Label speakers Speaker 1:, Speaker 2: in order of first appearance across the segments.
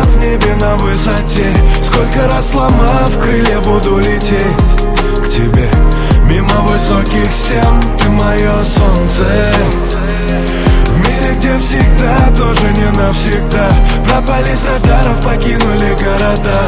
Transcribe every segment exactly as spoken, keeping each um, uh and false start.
Speaker 1: в небе на высоте. Сколько раз сломав крылья, буду лететь к тебе. Мимо высоких стен, ты мое солнце. В мире, где всегда тоже не навсегда. Пропали с радаров, покинули города.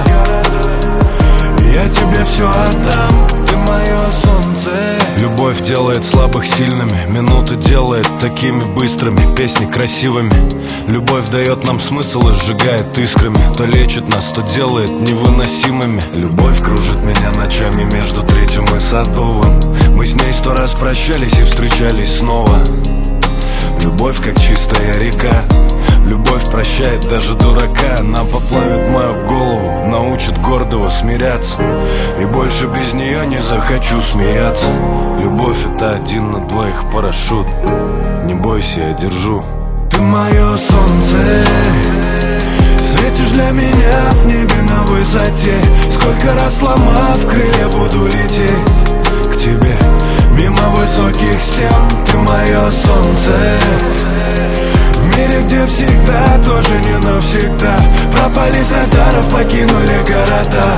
Speaker 1: Я тебе все отдам, ты мое солнце.
Speaker 2: Любовь делает слабых сильными, минуты делает такими быстрыми, песни красивыми. Любовь дает нам смысл и сжигает искрами. То лечит нас, то делает невыносимыми. Любовь кружит меня ночами между Третьим и Садовым. Мы с ней сто раз прощались и встречались снова. Любовь как чистая река. Любовь прощает даже дурака. Она поплавит мою голову, научит гордого смиряться. И больше без нее не захочу смеяться. Любовь — это один на двоих парашют. Не бойся, я держу.
Speaker 1: Ты мое солнце, светишь для меня в небе на высоте. Сколько раз сломав крылья, буду лететь к тебе. Мимо высоких стен, ты мое солнце. В мире, где всегда тоже не навсегда. Пропали с радаров, покинули города.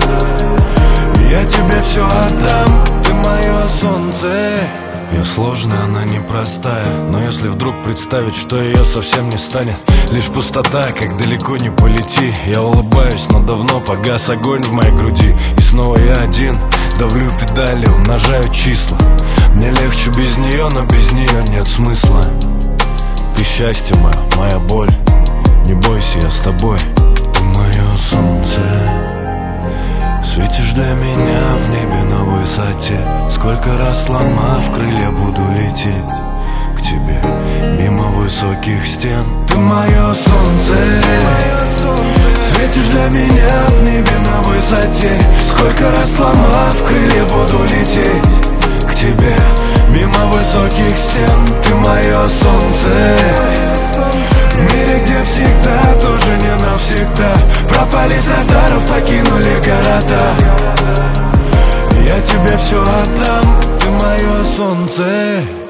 Speaker 1: Я тебе все отдам, ты мое солнце.
Speaker 2: Ее сложная, она непростая. Но если вдруг представить, что ее совсем не станет, лишь пустота, как далеко не полети. Я улыбаюсь, но давно погас огонь в моей груди. И снова я один, давлю педали, умножаю числа. Мне легче без нее, но без нее нет смысла. Ты счастье мое, моя боль. Не бойся, я с тобой. Ты мое солнце. Светишь для меня в небе на высоте. Сколько раз сломав крылья, буду лететь к тебе. Мимо высоких стен,
Speaker 1: ты мое солнце. Светишь для меня в небе на высоте. Сколько раз сломав крылья, буду лететь к тебе. Мимо высоких стен, ты мое солнце. В мире, где всегда тоже не навсегда. Пропали с радаров, покинули города. Я тебе все отдам, ты мое солнце.